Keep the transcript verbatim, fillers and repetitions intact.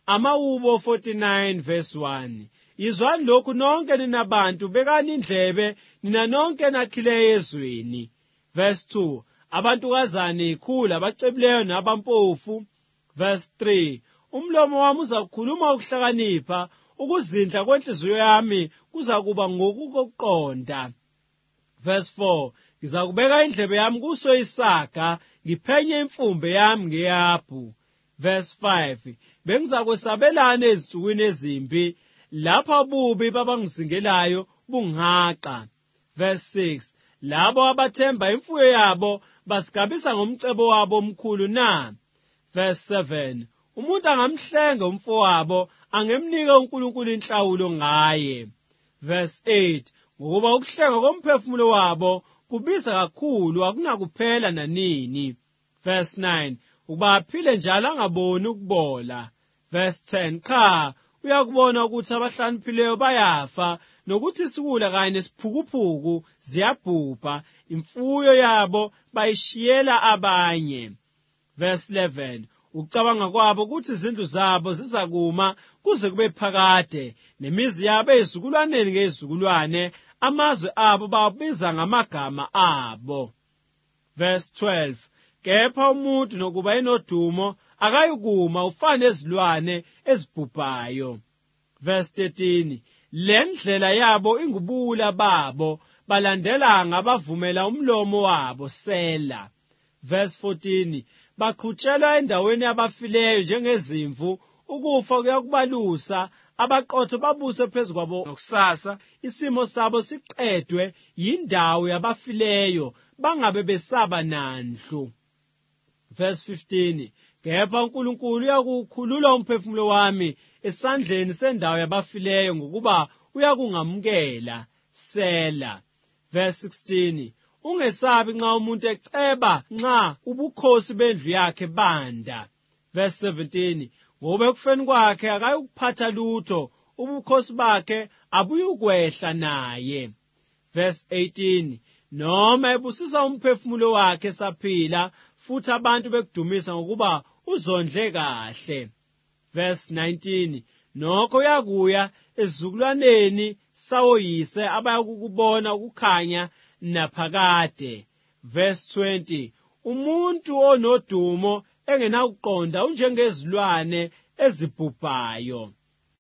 Amawubo forty-nine verse one. Izwani lokhu nonke ninabantu, bekani indlebe nina nonke nakhileyo ezweni. Verse two. Abantukazana ikhula abacebileyo nabampofu. Verse three. Umlomo wami uzakhuluma ukuhlakanipha, ukuzindla kwenhliziyo yami kuzakuba ngokuqonda. Verse four. Ngizakubeka indlebe yami kuso isaga, ngiphenye imfumbe yami ngeyabhu. Verse five. Bengizakwesabelana ezinsukwini ezimbi, lapha ububi babangizingelayo bungaqa. Verse six. Labo abathemba imfuyo yabo basigabisa ngomcebo wabo omkhulu na. Verse seven. Umuntu angamhlenga umfowabo, angemnike uNkulunkulu inhlawulo ngaye. Verse eight. Ngokuba ukuhlenga komphefumulo wabo kubiza kakhulu, akunakuphela nanini. Verse nine. Ukuba aphile njalo angaboni ukubola. Verse ten. Cha, uyakubona ukuthi abahlakaniphileyo bayafa, nokuthi isiwula kanye nesiphukuphuku ziyabhubha, imfuyo yabo bayishiyela abanye. Verse eleven. Ucabanga kwabo ukuthi izindlu zabo zizakuma kuze kube phakade, nemizi yabo ezizukulwaneni ngezizukulwane, amazwe abo bawabiza ngamagama abo. Verse twelve. Kepha umuntu nokuba enodumo akayikuma ufane ezilwane ezibhubhayo. Verse thirteen. Le ndlela yabo ingubula babo, balandela ngabavumela umlomo wabo sela. Verse fourteen. Baqhutshelwa endaweni yabafileyo njengezimvu, ukufa kuyakubalusa, abaqotho babuse phezu kwabo nokusasa, isimo sabo siqedwe yindawo yabafileyo, bangabe besaba nandlu. Verse fifteen. Kepha uNkulunkulu uyakukhulula umphefumulo wami esandleni sendawo yabafileyo, ngokuba uyakungamukela sela. Verse sixteen. Ungesabi nxa umuntu eceba, nxa ubukhosi bendlu yakhe banda. Verse seventeen. Ngoba ekufeni kwakhe akayukuphatha lutho, ubukhosi bakhe abuyukwehla naye. Verse eighteen. Noma ebusisa umphefumulo wakhe saphila, futhi abantu bekudumisa ngokuba uzondle kahle. Verse nineteen. Nokho uyakuya ezizukulwaneni sawoyise abayakukubona ukukhanya naphakade. Verse twenty. Umuntu onodumo engenakuqonda unjengezilwane ezibhubhayo.